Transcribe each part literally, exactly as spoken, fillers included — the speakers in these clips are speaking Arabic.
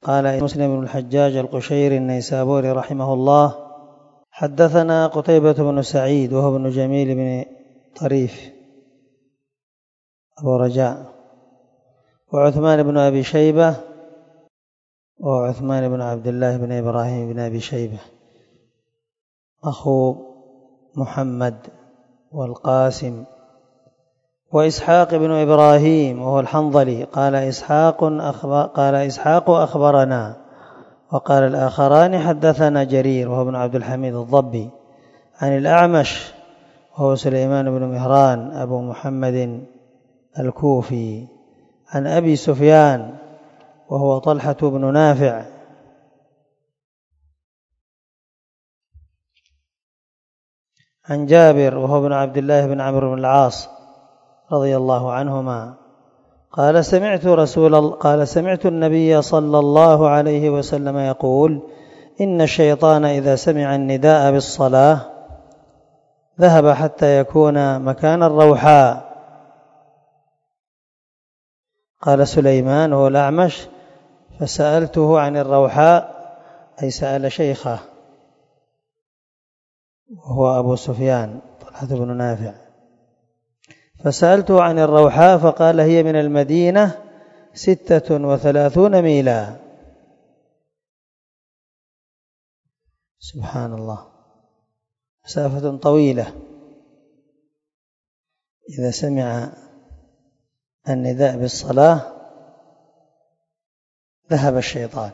قال مسلم بن الحجاج القشيري النيسابوري رحمه الله: حدثنا قتيبة بن سعيد وهو ابن جميل بن طريف أبو رجاء، وعثمان بن أبي شيبة وعثمان بن عبد الله بن إبراهيم بن أبي شيبة أخو محمد والقاسم، وإسحاق بن إبراهيم وهو الحنظلي قال إسحاق أخبر قال إسحاق أخبرنا، وقال الآخران حدثنا جرير وهو ابن عبد الحميد الضبي عن الأعمش وهو سليمان بن مهران أبو محمد الكوفي عن أبي سفيان وهو طلحة بن نافع عن جابر وهو ابن عبد الله بن عمرو بن العاص رضي الله عنهما قال سمعت رسول قال سمعت النبي صلى الله عليه وسلم يقول: إن الشيطان إذا سمع النداء بالصلاة ذهب حتى يكون مكان الروحاء. قال سليمان وهو الأعمش: فسألته عن الروحاء، أي سأل شيخه وهو أبو سفيان طلحة بن نافع، فسألته عن الروحاء فقال: هي من المدينة ستة وثلاثون ميلا. سبحان الله، مسافة طويلة. إذا سمع النداء بالصلاة ذهب الشيطان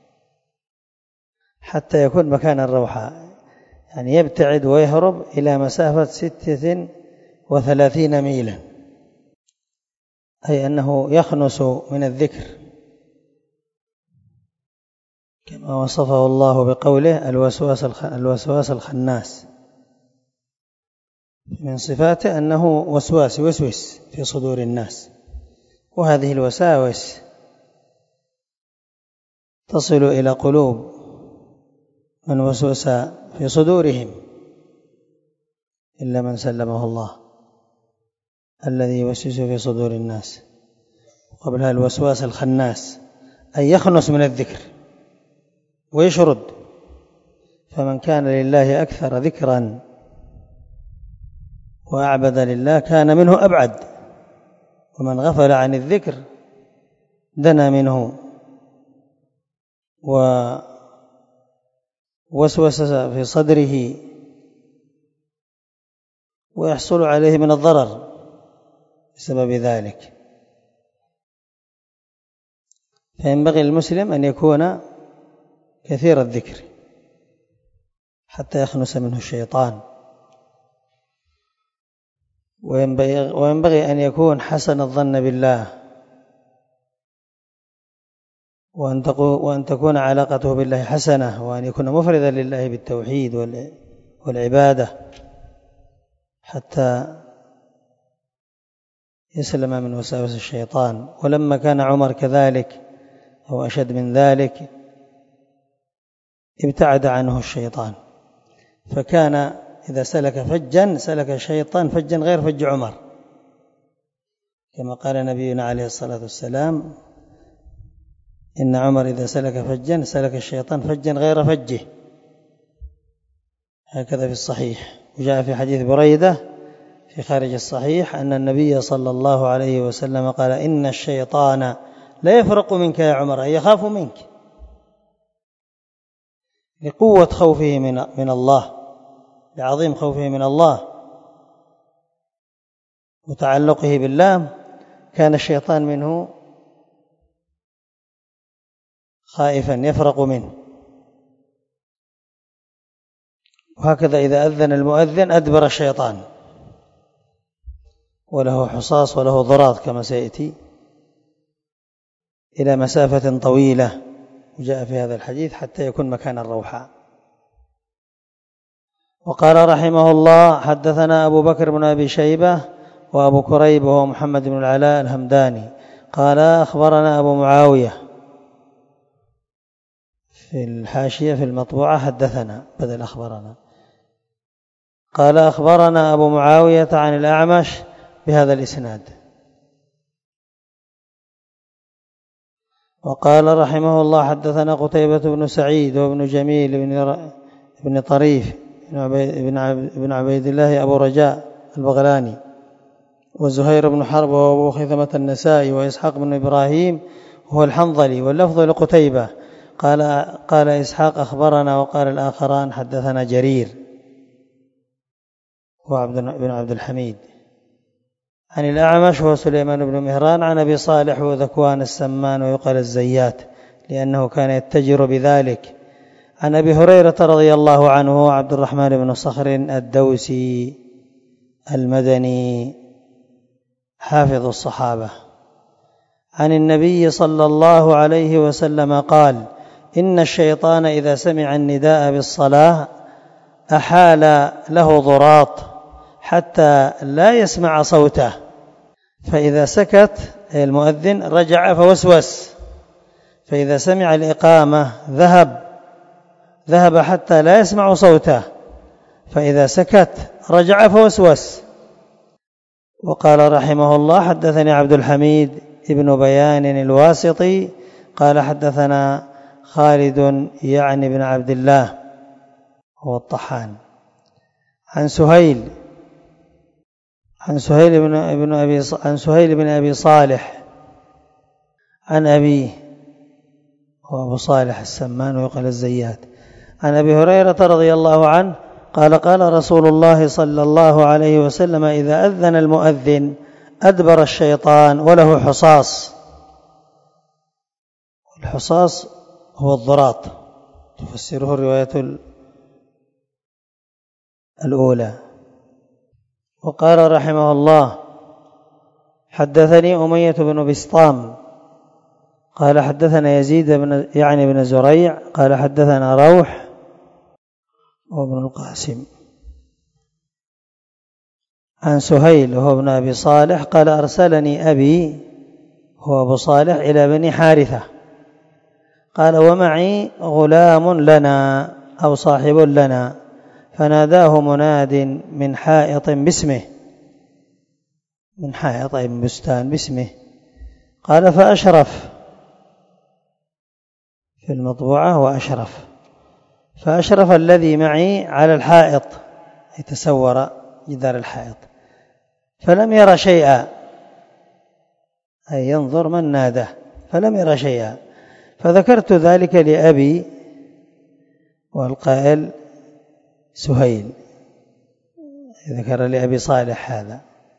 حتى يكون مكان الروحاء، يعني يبتعد ويهرب إلى مسافة ستة وثلاثين ميلا، أي أنه يخنس من الذكر كما وصفه الله بقوله: الوسواس الخناس. من صفاته أنه وسواس يوسوس في صدور الناس، وهذه الوساوس تصل إلى قلوب من وسوس في صدورهم إلا من سلمه الله، الذي يوسوس في صدور الناس. وقبلها الوسواس الخناس، أي يخنس من الذكر ويشرد. فمن كان لله أكثر ذكرا وأعبد لله كان منه أبعد، ومن غفل عن الذكر دنا منه ووسوس في صدره ويحصل عليه من الضرر بسبب ذلك. فينبغي للمسلم أن يكون كثير الذكر حتى يخنس منه الشيطان، وينبغي أن يكون حسن الظن بالله، وأن تكون علاقته بالله حسنة، وأن يكون مفردا لله بالتوحيد والعبادة حتى يسلم من وساوس الشيطان. ولما كان عمر كذلك أو أشد من ذلك ابتعد عنه الشيطان، فكان إذا سلك فجا سلك الشيطان فجا غير فج عمر، كما قال نبينا عليه الصلاة والسلام: إن عمر إذا سلك فجا سلك الشيطان فجا غير فجه. هكذا في الصحيح. وجاء في حديث بريدة في خارج الصحيح أن النبي صلى الله عليه وسلم قال: إن الشيطان لا يفرق منك يا عمر، أي يخاف منك لقوة خوفه من, من الله، لعظيم خوفه من الله وتعلقه بالله، كان الشيطان منه خائفا يفرق منه. وهكذا إذا أذن المؤذن أدبر الشيطان، وله حصاص وله ضراط كما سيأتي إلى مسافة طويلة، وجاء في هذا الحديث حتى يكون مكان الروحاء. وقال رحمه الله: حدثنا أبو بكر بن أبي شيبة وأبو كريب وهو محمد بن العلاء الهمداني قال أخبرنا أبو معاوية، في الحاشية في المطبوعة حدثنا بدل أخبرنا، قال أخبرنا أبو معاوية عن الأعمش بهذا الإسناد. وقال رحمه الله حدثنا قتيبة بن سعيد وابن جميل بن طريف بن عبيد الله أبو رجاء البغلاني وزهير بن حرب وأبو خثمة النسائي وإسحاق بن إبراهيم هو الحنظلي، واللفظ لقتيبة قال قال إسحاق أخبرنا، وقال الآخران حدثنا جرير وعبد بن عبد الحميد عن الأعمش هو سليمان بن مهران عن أبي صالح وذكوان السمان ويقال الزيات لأنه كان يتجر بذلك، عن أبي هريرة رضي الله عنه عبد الرحمن بن صخر الدوسي المدني حافظ الصحابة عن النبي صلى الله عليه وسلم قال: إن الشيطان إذا سمع النداء بالصلاة أحال له ضراط حتى لا يسمع صوته، فإذا سكت أي المؤذن رجع فوسوس، فإذا سمع الإقامة ذهب ذهب حتى لا يسمع صوته، فإذا سكت رجع فوسوس. وقال رحمه الله حدثني عبد الحميد ابن بيان الواسطي قال حدثنا خالد يعني بن عبد الله هو الطحان عن سهيل عن سهيل بن ابن ابي عن سهيل بن ابي صالح عن ابيه هو ابو صالح السمان ويقال الزيات عن ابي هريره رضي الله عنه قال: قال رسول الله صلى الله عليه وسلم: إذا أذن المؤذن أدبر الشيطان وله حصاص. الحصاص هو الضراط، تفسره الرواية الأولى. وقال رحمه الله حدثني أمية بن بسطام قال حدثنا يزيد بن يعني بن زريع قال حدثنا روح وابن القاسم عن سهيل وهو ابن أبي صالح قال: أرسلني أبي هو أبو صالح إلى بني حارثة، قال: ومعي غلام لنا أو صاحب لنا، فناداه مناد من حائط باسمه، من حائط أي من بستان باسمه، قال: فأشرف في المطبوعة وأشرف، فأشرف الذي معي على الحائط، يتسور جدار الحائط، فلم ير شيئا، أي ينظر من ناده، فلم ير شيئا، فذكرت ذلك لأبي، والقائل سهيل ذكر لأبي صالح هذا،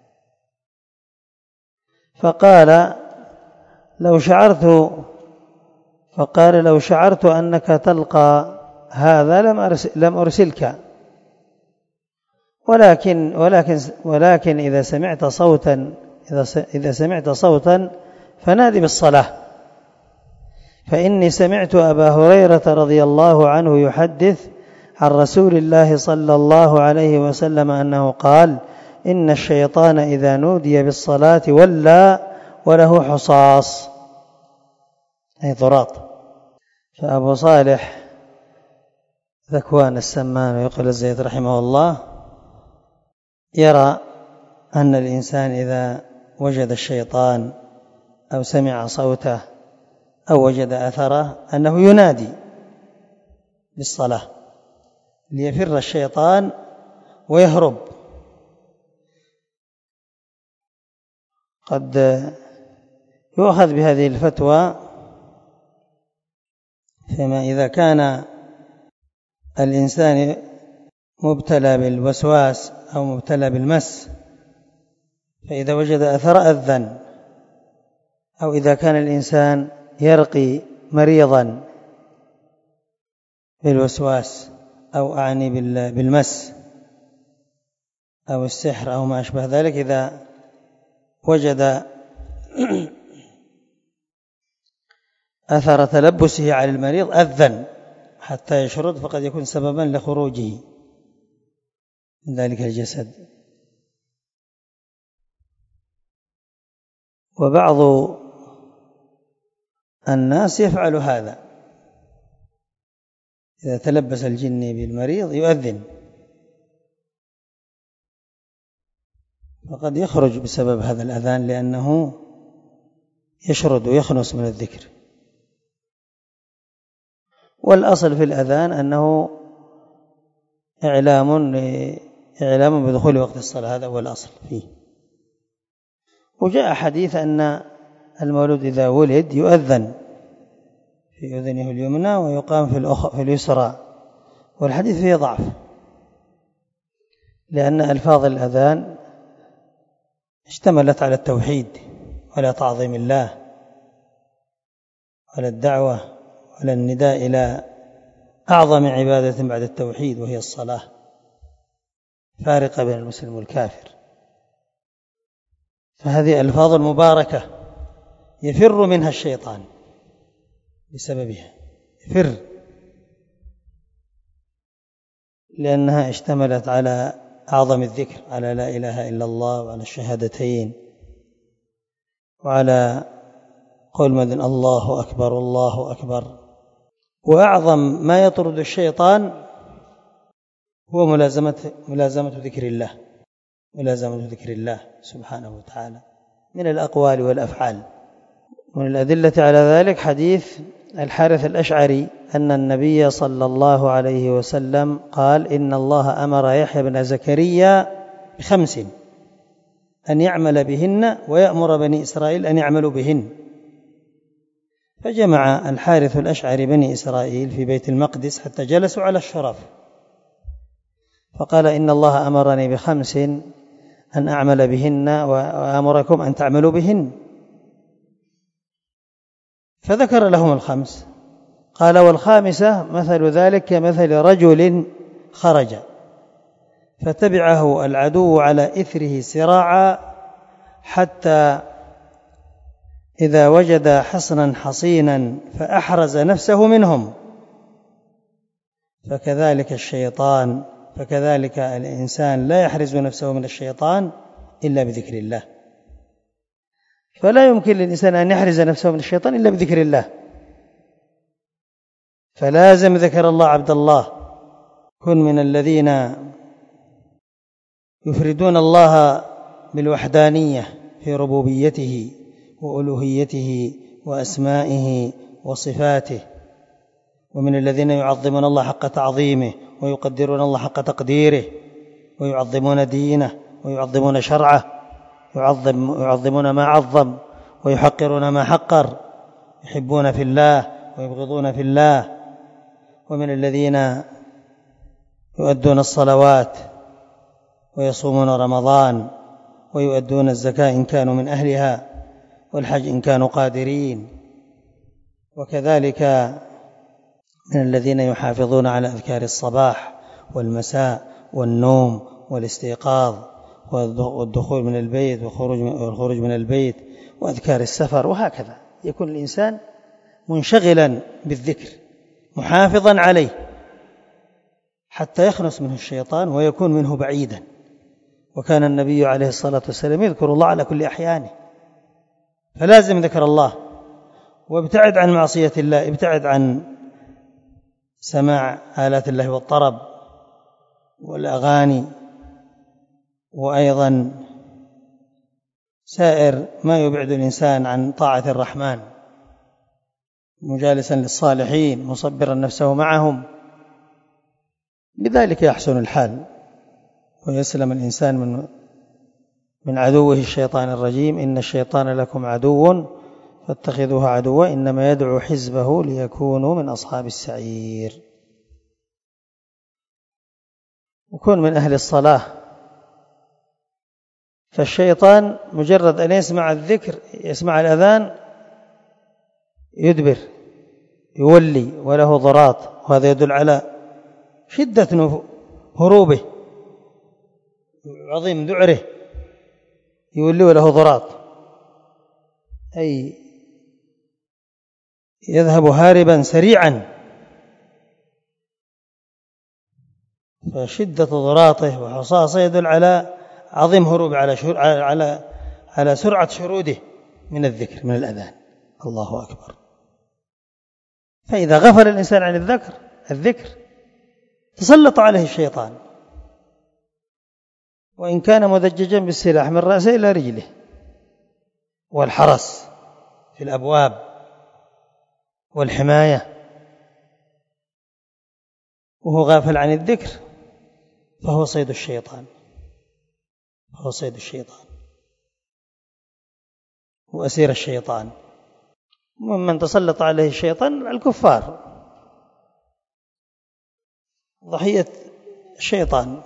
فقال: لو شعرت فقال لو شعرت أنك تلقى هذا لم أرسل لم أرسلك، ولكن ولكن ولكن إذا سمعت صوتا إذا إذا سمعت صوتا فنادي بالصلاة، فإني سمعت أبا هريرة رضي الله عنه يحدث عن رسول الله صلى الله عليه وسلم أنه قال: إن الشيطان إذا نودي بالصلاة ولى وله حصاص، أي ضراط. فأبو صالح ذكوان السمان ويقال الزيت رحمه الله يرى أن الإنسان إذا وجد الشيطان أو سمع صوته أو وجد أثره أنه ينادي بالصلاة ليفر الشيطان ويهرب. قد يؤخذ بهذه الفتوى فيما إذا كان الإنسان مبتلى بالوسواس أو مبتلى بالمس، فإذا وجد أثر أذن، أو إذا كان الإنسان يرقي مريضا بالوسواس أو أعني بالمس أو السحر أو ما أشبه ذلك، إذا وجد أثر تلبسه على المريض أذن حتى يشرد، فقد يكون سببا لخروجه من ذلك الجسد. وبعض الناس يفعل هذا، إذا تلبس الجن بالمريض يؤذن، فقد يخرج بسبب هذا الأذان لأنه يشرد ويخنس من الذكر. والأصل في الأذان أنه إعلام إعلام بدخول وقت الصلاة، هذا هو الأصل فيه. وجاء حديث أن المولود إذا ولد يؤذن في أذنه اليمنى ويقام في الأخرى في اليسرى، والحديث فيه ضعف، لأن ألفاظ الأذان اشتملت على التوحيد وعلى تعظيم الله وعلى الدعوة وعلى النداء إلى أعظم عبادة بعد التوحيد وهي الصلاة، فارقة بين المسلم والكافر. فهذه ألفاظ مباركة يفر منها الشيطان بسببها، يفر لأنها اشتملت على أعظم الذكر، على لا إله إلا الله وعلى الشهادتين وعلى قول مذن الله أكبر الله أكبر. وأعظم ما يطرد الشيطان هو ملازمة ملازمة ذكر الله، ملازمة ذكر الله سبحانه وتعالى من الأقوال والأفعال. ومن الأدلة على ذلك حديث الحارث الأشعري أن النبي صلى الله عليه وسلم قال: إن الله أمر يحيى بن زكريا بخمس أن يعمل بهن ويأمر بني إسرائيل أن يعملوا بهن. فجمع الحارث الأشعري بني إسرائيل في بيت المقدس حتى جلسوا على الشرف، فقال: إن الله أمرني بخمس أن أعمل بهن وأمركم أن تعملوا بهن. فذكر لهم الخمس، قال: والخامسة مثل ذلك كمثل رجل خرج فتبعه العدو على إثره سراعا حتى إذا وجد حصنا حصينا فأحرز نفسه منهم، فكذلك الشيطان فكذلك الإنسان لا يحرز نفسه من الشيطان إلا بذكر الله. فلا يمكن للإنسان أن يحرز نفسه من الشيطان إلا بذكر الله، فلازم ذكر الله عبد الله. كن من الذين يفردون الله بالوحدانية في ربوبيته وألوهيته وأسمائه وصفاته، ومن الذين يعظمون الله حق تعظيمه ويقدرون الله حق تقديره ويعظمون دينه ويعظمون شرعه، يعظم يعظمون ما عظم ويحقرون ما حقر، يحبون في الله ويبغضون في الله. ومن الذين يؤدون الصلوات ويصومون رمضان ويؤدون الزكاة إن كانوا من أهلها والحج إن كانوا قادرين. وكذلك من الذين يحافظون على أذكار الصباح والمساء والنوم والاستيقاظ والدخول من البيت والخروج من البيت وأذكار السفر. وهكذا يكون الإنسان منشغلا بالذكر محافظا عليه حتى يخلص منه الشيطان ويكون منه بعيدا. وكان النبي عليه الصلاة والسلام يذكر الله على كل أحيانه، فلازم ذكر الله، وابتعد عن معصية الله، ابتعد عن سماع آلات الله والطرب والأغاني، وأيضا سائر ما يبعد الإنسان عن طاعة الرحمن، مجالسا للصالحين مصبرا نفسه معهم. بذلك يحسن الحال ويسلم الإنسان من من عدوه الشيطان الرجيم. إن الشيطان لكم عدو فاتخذوه عدوا إنما يدعو حزبه ليكونوا من أصحاب السعير. وكن من أهل الصلاة، فالشيطان مجرد أن يسمع الذكر يسمع الأذان يدبر يولي وله ضراط، وهذا يدل على شدة هروبه عظيم ذعره، يولي وله ضراط أي يذهب هاربا سريعا. فشدة ضراطه وحصاصه يدل على عظيم هروب على على على سرعة شروده من الذكر من الأذان. الله أكبر. فإذا غفل الإنسان عن الذكر الذكر تسلط عليه الشيطان، وإن كان مدججا بالسلاح من رأسه إلى رجله، والحرس في الأبواب والحماية وهو غافل عن الذكر فهو صيد الشيطان، فهو صيد الشيطان وأسير الشيطان. ومن تسلط عليه الشيطان الكفار، ضحية الشيطان،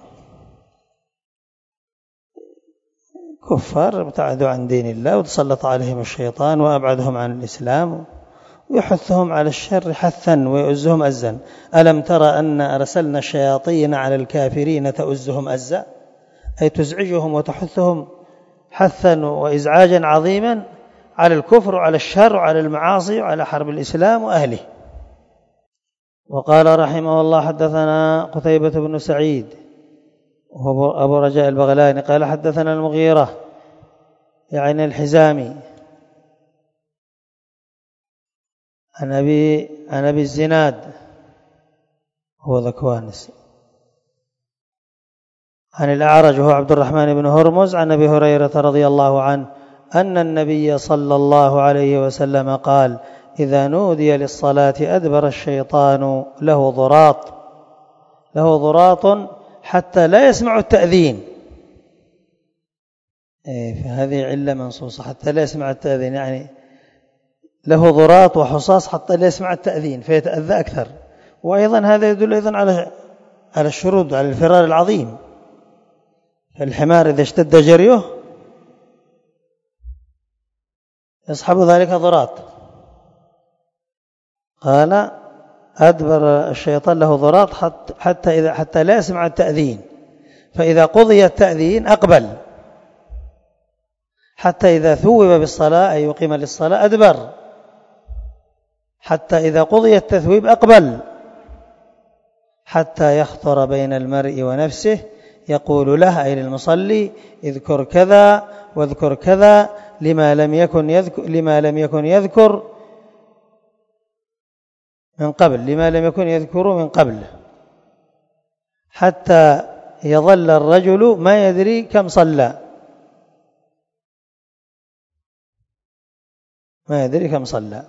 كفار ابتعدوا عن دين الله وتسلط عليهم الشيطان وأبعدهم عن الإسلام ويحثهم على الشر حثا ويؤزهم أزا. ألم ترى أن أرسلنا الشياطين على الكافرين تؤزهم أزا، أي تزعجهم وتحثهم حثا وإزعاجا عظيما على الكفر وعلى الشر وعلى المعاصي وعلى حرب الإسلام وأهله. وقال رحمه الله حدثنا قتيبة بن سعيد وهو أبو رجاء البغلاني قال حدثنا المغيرة يعني الحزامي عن أبي عن أبي الزناد هو ذكوانس عن الأعرج وهو عبد الرحمن بن هرمز عن أبي هريرة رضي الله عنه أن النبي صلى الله عليه وسلم قال إذا نودي للصلاة أدبر الشيطان له ضراط له ضراط حتى لا يسمع التأذين. فهذه علة منصوصة، حتى لا يسمع التأذين، يعني له ضراط وحصاص حتى لا يسمع التأذين فيتأذى أكثر. وأيضا هذا يدل أيضا على على الشرود، على الفرار العظيم. فالحمار إذا اشتد جريه يصحب ذلك ضراط. قال أدبر الشيطان له ضراط حتى إذا حتى لا يسمع التأذين، فإذا قضي التأذين أقبل، حتى إذا ثوب بالصلاة أي يقيم للصلاة أدبر، حتى إذا قضي التثويب أقبل، حتى يخطر بين المرء ونفسه يقول له أي للمصلي اذكر كذا واذكر كذا لما لم يكن يذكر لما لم يكن يذكر من قبل لما لم يكن يذكر من قبل، حتى يظل الرجل ما يدري كم صلى ما يدري كم صلى.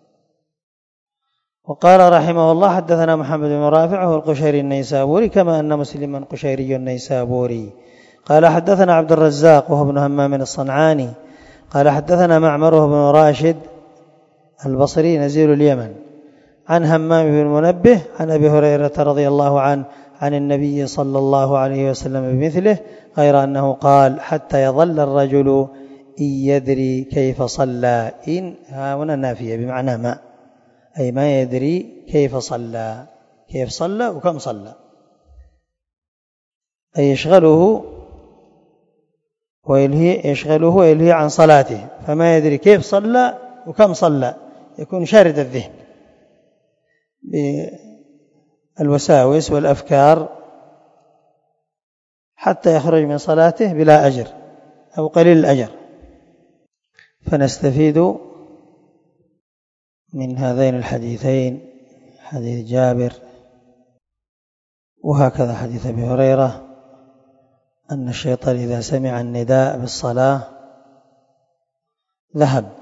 وقال رحمه الله حدثنا محمد بن رافع هو القشيري النيسابوري كما أن مسلما قشيري النيسابوري قال حدثنا عبد الرزاق وهو ابن همام الصنعاني قال حدثنا معمر بن راشد البصري نزيل اليمن عن همام بن منبه عن أبي هريرة رضي الله عنه عن النبي صلى الله عليه وسلم بمثله، غير أنه قال حتى يظل الرجل إن يدري كيف صلى. إن هنا نافية بمعنى ما، أي ما يدري كيف صلى، كيف صلى وكم صلى، أي يشغله ويلهي يشغله ويلهي عن صلاته، فما يدري كيف صلى وكم صلى، يكون شارد الذهن بالوساوس والأفكار حتى يخرج من صلاته بلا أجر أو قليل الأجر. فنستفيد من هذين الحديثين، حديث جابر وهكذا حديث أبي هريرة، أن الشيطان إذا سمع النداء بالصلاة ذهب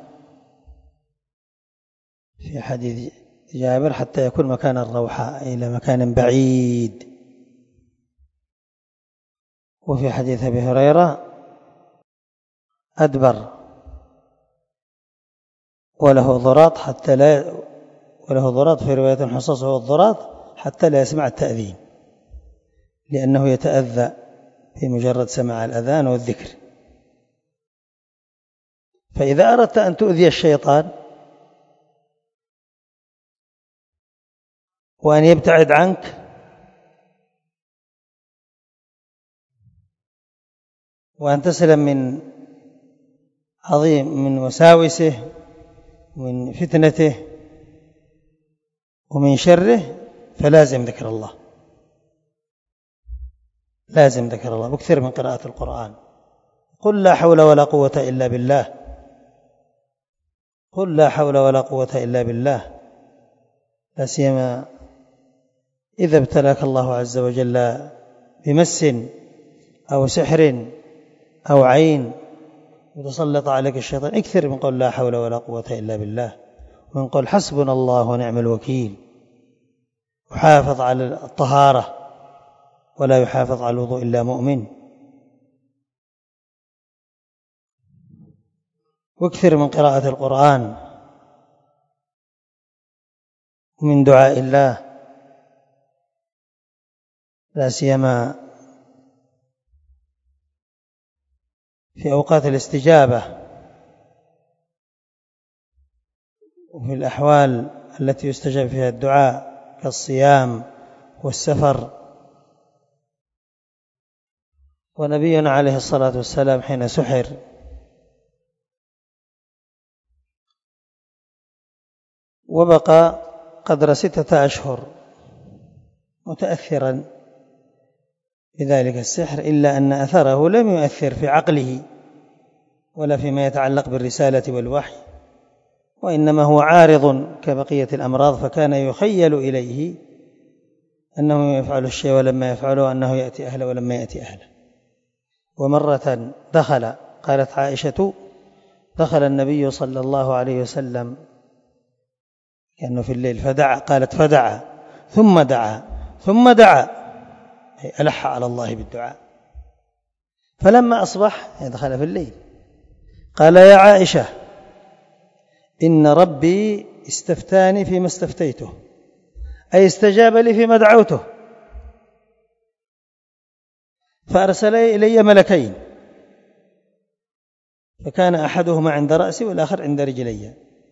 في حديث جابر حتى يكون مكان الروحة إلى مكان بعيد. وفي حديث أبي هريرة أدبر وله ضراط حتى لا وله ضراط في رواية حصص هو الضراط حتى لا يسمع التأذين، لأنه يتأذى في مجرد سماع الأذان والذكر. فإذا أردت أن تؤذي الشيطان وأن يبتعد عنك وأن تسلم من عظيم من وساوسه ومن فتنته ومن شره، فلازم ذكر الله، لازم ذكر الله، بكثر من قراءة القرآن. قل لا حول ولا قوة إلا بالله، قل لا حول ولا قوة إلا بالله، لا سيما إذا ابتلاك الله عز وجل بمس أو سحر أو عين وتسلط عليك الشيطان، اكثر من قول لا حول ولا قوة إلا بالله، ومن قول حسبنا الله ونعم الوكيل، يحافظ على الطهارة ولا يحافظ على الوضوء إلا مؤمن. واكثر من قراءة القرآن ومن دعاء الله، لا سيما في أوقات الاستجابة وفي الأحوال التي يستجاب فيها الدعاء كالصيام والسفر. ونبينا عليه الصلاة والسلام حين سحر وبقى قدر ستة أشهر متأثرا بذلك السحر، إلا أن أثره لم يؤثر في عقله ولا فيما يتعلق بالرسالة والوحي، وإنما هو عارض كبقية الأمراض، فكان يخيل إليه أنه يفعل الشيء ولما يفعله، أنه يأتي أهله ولما يأتي أهله. ومرة دخل، قالت عائشة دخل النبي صلى الله عليه وسلم كأنه في الليل فدعا، قالت فدعا ثم دعا ثم دعا، أي ألح على الله بالدعاء. فلما أصبح دخل في الليل قال يا عائشة إن ربي استفتاني فيما استفتيته، أي استجاب لي فيما دعوته، فأرسل إلي ملكين، فكان أحدهما عند رأسي والآخر عند رجلي.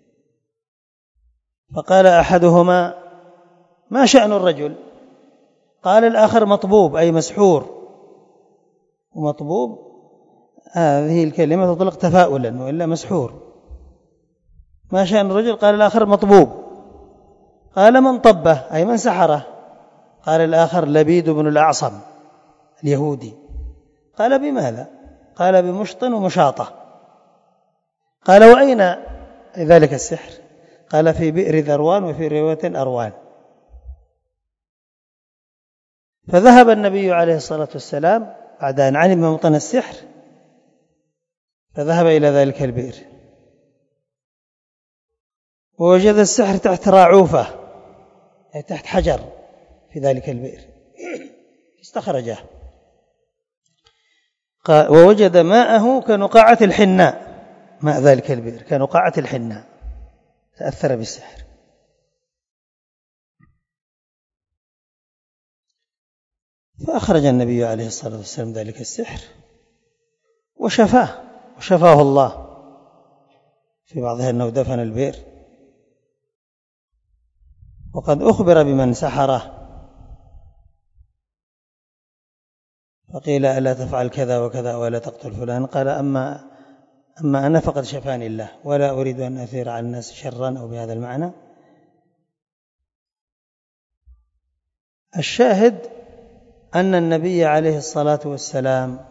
فقال أحدهما ما شأن الرجل؟ قال الآخر مطبوب، أي مسحور. ومطبوب هذه الكلمة تطلق تفاؤلا وإلا مسحور. ما شأن الرجل؟ قال الآخر مطبوب. قال من طبه؟ أي من سحره؟ قال الآخر لبيد بن الأعصم اليهودي. قال بماذا؟ قال بمشط ومشاطة. قال وأين ذلك السحر؟ قال في بئر ذروان وفي رواية أروان. فذهب النبي عليه الصلاة والسلام بعد أن علم موطن السحر، فذهب إلى ذلك البئر ووجد السحر تحت راعوفة، أي تحت حجر في ذلك البئر، استخرجه ووجد ماءه كنقاعة الحناء، ماء ذلك البئر كنقاعة الحناء، تأثر بالسحر. فأخرج النبي عليه الصلاة والسلام ذلك السحر وشفاه وشفاه الله. في بعضها أنه دفن البئر، وقد أخبر بمن سحره فقيل ألا تفعل كذا وكذا ولا تقتل فلان، قال أما أما أنا فقد شفاني الله ولا أريد أن أثير على الناس شرا أو بهذا المعنى. الشاهد أن النبي عليه الصلاة والسلام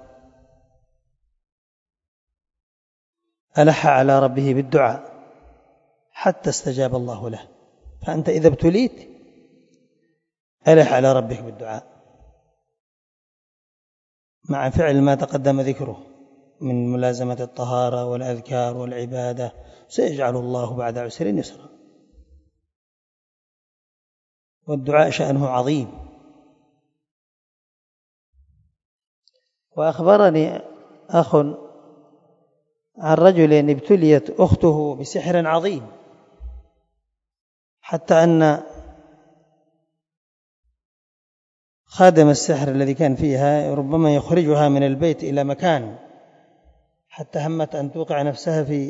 ألح على ربه بالدعاء حتى استجاب الله له. فأنت إذا ابتليت ألح على ربك بالدعاء مع فعل ما تقدم ذكره من ملازمة الطهارة والأذكار والعبادة، سيجعل الله بعد عسر يسرا. والدعاء شأنه عظيم. وأخبرني أخ عن رجل ابتليت أخته بسحر عظيم، حتى أن خادم السحر الذي كان فيها ربما يخرجها من البيت إلى مكان، حتى همت أن توقع نفسها في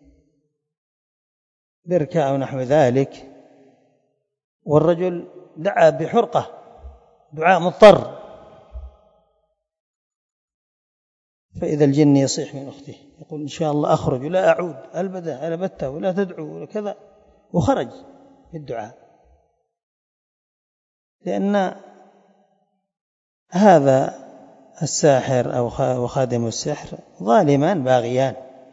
بركة أو نحو ذلك، والرجل دعا بحرقة دعاء مضطر، فإذا الجن يصيح من أخته يقول إن شاء الله أخرج ولا أعود أبدا ألبته ولا تدعو ولا كذا، وخرج بالدعاء، لأن هذا الساحر أو خادم السحر ظالمان باغيان،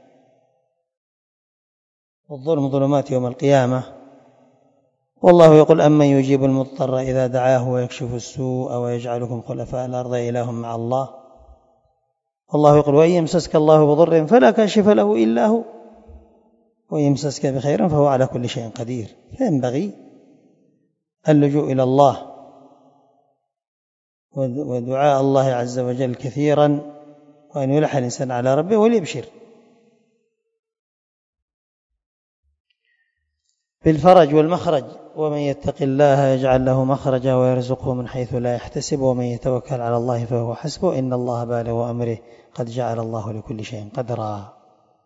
والظلم ظلمات يوم القيامة. والله يقول أمن يجيب المضطر إذا دعاه ويكشف السوء ويجعلكم خلفاء الأرض إله مع الله. والله يقول وإن يمسسك الله بضر فلا كاشف له إلا هو وإن يمسسك بخير فهو على كل شيء قدير. فينبغي اللجوء إلى الله ودعاء الله عز وجل كثيرا، وأن يلح الإنسان على ربه وليبشر بالفرج والمخرج. ومن يتق الله يجعل له مخرجا ويرزقه من حيث لا يحتسب ومن يتوكل على الله فهو حسبه إن الله بالغ أمره قد جعل الله لكل شيء قدرا.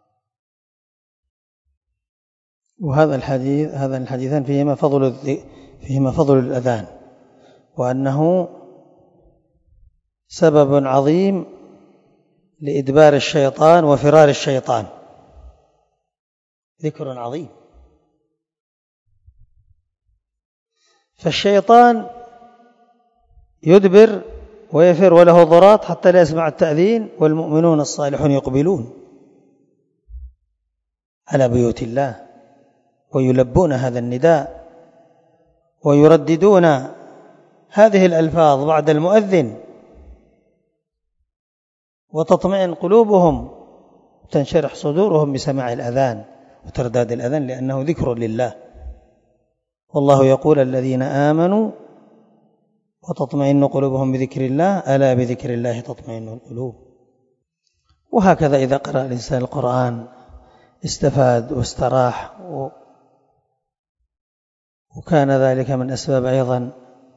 وهذا الحديث هذا الحديثان فيهما فضل فيهما فضل الأذان، وأنه سبب عظيم لإدبار الشيطان وفرار الشيطان، ذكر عظيم. فالشيطان يدبر ويفر وله ضراط حتى لا يسمع التأذين، والمؤمنون الصالحون يقبلون على بيوت الله ويلبون هذا النداء ويرددون هذه الألفاظ بعد المؤذن، وتطمئن قلوبهم وتنشرح صدورهم بسماع الأذان وترداد الأذان، لأنه ذكر لله. والله يقول الذين آمنوا وتطمئن قلوبهم بذكر الله ألا بذكر الله تطمئن القلوب. وهكذا إذا قرأ الإنسان القرآن استفاد واستراح، وكان ذلك من أسباب أيضا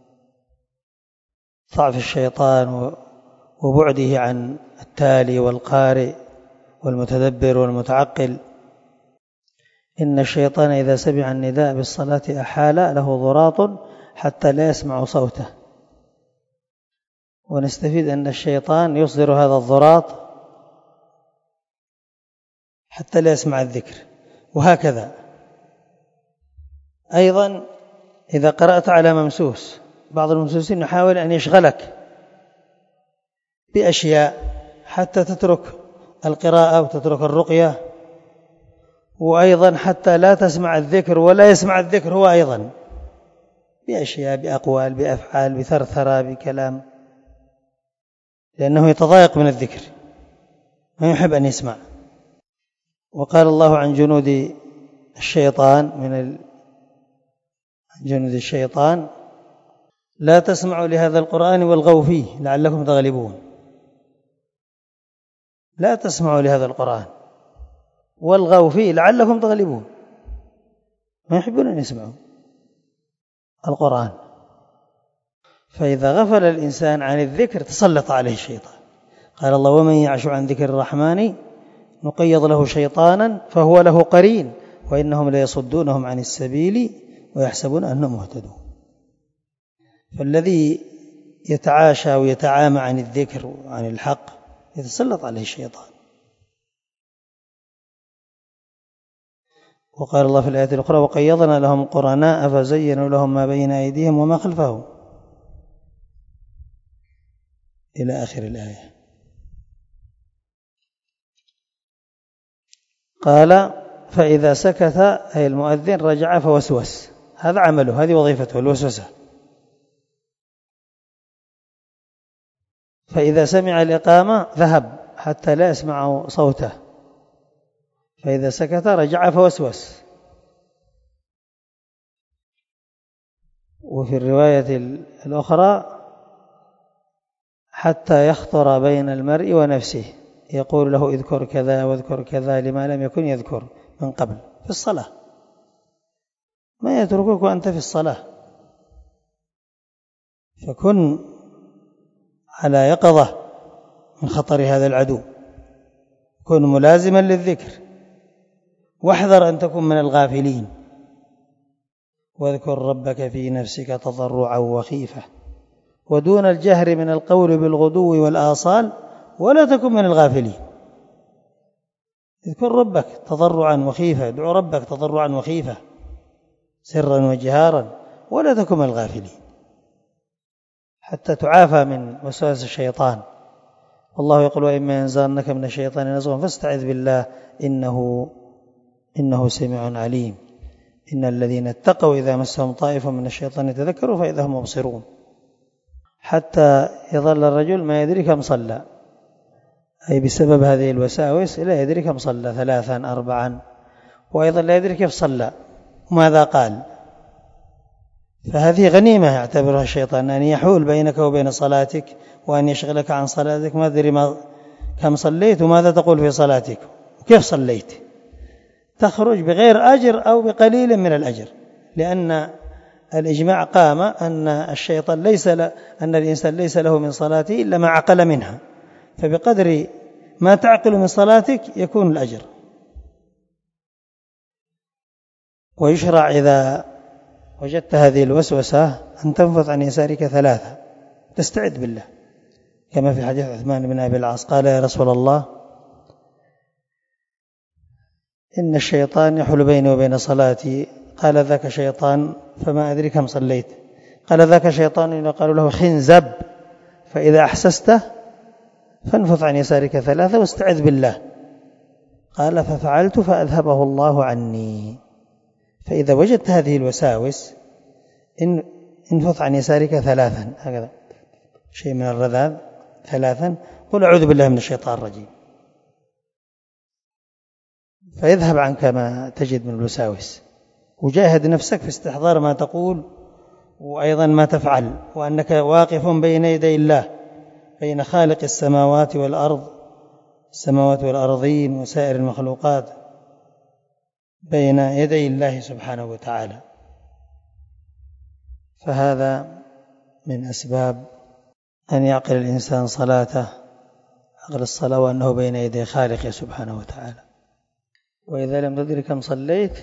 ضعف الشيطان وبعده عن التالي والقارئ والمتدبر والمتعقل. إن الشيطان إذا سمع النداء بالصلاة أحال له ضراط حتى لا يسمع صوته. ونستفيد أن الشيطان يصدر هذا الضراط حتى لا يسمع الذكر. وهكذا أيضا إذا قرأت على ممسوس، بعض الممسوسين يحاول أن يشغلك بأشياء حتى تترك القراءة وتترك الرقية، وأيضا حتى لا تسمع الذكر ولا يسمع الذكر هو أيضا، بأشياء بأقوال بأفعال بثرثرة بكلام، لأنه يتضايق من الذكر ما يحب أن يسمع. وقال الله عن جنود الشيطان من ال... جنود الشيطان لا تسمعوا لهذا القرآن والغوا فيه لعلكم تغلبون. لا تسمعوا لهذا القرآن والغوا فيه لعلكم تغلبون، ما يحبون أن يسمعوا القرآن. فإذا غفل الإنسان عن الذكر تسلط عليه الشيطان. قال الله ومن يعش عن ذكر الرحمن نقيض له شيطانا فهو له قرين وإنهم ليصدونهم عن السبيل ويحسبون أنهم مهتدون. فالذي يتعاشى ويتعامى عن الذكر وعن الحق يتسلط عليه الشيطان. وقال الله في الآية الأخرى وقيضنا لهم قرناء فزينوا لهم ما بين أيديهم وما خلفهم إلى آخر الآية. قال فإذا سكت أي المؤذن رجع فوسوس، هذا عمله، هذه وظيفته الوسوسة. فإذا سمع الإقامة ذهب حتى لا يسمع صوته، فإذا سكت رجع فوسوس. وفي الرواية الأخرى حتى يخطر بين المرء ونفسه، يقول له اذكر كذا واذكر كذا لما لم يكن يذكر من قبل في الصلاة، ما يتركك وأنت في الصلاة. فكن على يقظة من خطر هذا العدو، كن ملازما للذكر، واحذر أن تكون من الغافلين. واذكر ربك في نفسك تضرعا وخيفة ودون الجهر من القول بالغدو والآصال ولا تكن من الغافلين. اذكر ربك تضرعا وخيفة، ادعو ربك تضرعا وخيفة سرا وجهارا ولا تكن من الغافلين حتى تعافى من وسواس الشيطان. والله يقول وإما ينزغنك من الشيطان نزغ فاستعذ بالله إنه إنه سميع عليم. إن الذين اتقوا إذا مسهم طائف من الشيطان يتذكروا فإذا هم مبصرون. حتى يظل الرجل ما يدري كم صلى، أي بسبب هذه الوساوس لا يدري كم صلى، ثلاثا أربعا، وأيضا لا يدري كيف صلى وماذا قال. فهذه غنيمة يعتبرها الشيطان، أن يحول بينك وبين صلاتك وأن يشغلك عن صلاتك، ما تدري ما كم صليت وماذا تقول في صلاتك وكيف صليت، تخرج بغير أجر أو بقليل من الأجر، لأن الإجماع قام أن الشيطان ليس ل... أن الإنسان ليس له من صلاته إلا ما عقل منها، فبقدر ما تعقل من صلاتك يكون الأجر. ويشرع إذا وجدت هذه الوسوسة أن تنفث عن يسارك ثلاثة، تستعد بالله، كما في حديث عثمان بن أبي العاص قال: يا رسول الله، إن الشيطان يحول بيني وبين صلاتي. قال: ذاك شيطان، فما أدري كم صليت. قال: ذاك شيطان قالوا له خنزب، فإذا أحسسته فانفث عن يسارك ثلاثة واستعذ بالله. قال: ففعلت فأذهبه الله عني. فإذا وجدت هذه الوساوس إن انفث عن يسارك ثلاثا، هكذا شيء من الرذاذ ثلاثا، قل: أعوذ بالله من الشيطان الرجيم، فيذهب عنك ما تجد من الوساوس. وجاهد نفسك في استحضار ما تقول وأيضا ما تفعل، وأنك واقف بين يدي الله، بين خالق السماوات والأرض، السماوات والأرضين وسائر المخلوقات، بين يدي الله سبحانه وتعالى. فهذا من أسباب أن يعقل الإنسان صلاته، عقل الصلاة وأنه بين يدي خالقه سبحانه وتعالى. وإذا لم تدري كم صليت،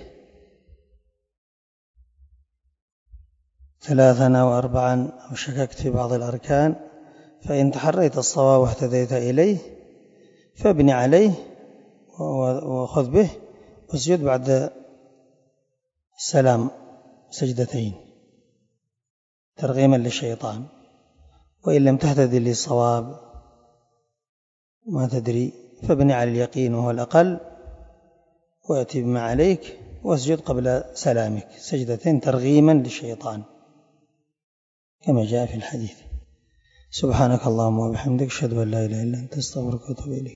ثلاثا أو أربعا أو شككت في بعض الأركان، فإن تحريت الصواب واهتديت إليه فابني عليه وخذ به، واسجد بعد السلام سجدتين ترغيما للشيطان. وإن لم تهتدي للصواب ما تدري، فابني على اليقين وهو الأقل، وأتي بما عليك واسجد قبل سلامك سجدتين ترغيما للشيطان كما جاء في الحديث. سبحانك اللهم وبحمدك، أشهد أن لا إله إلا أنت، أستغفرك وأتوب إليك.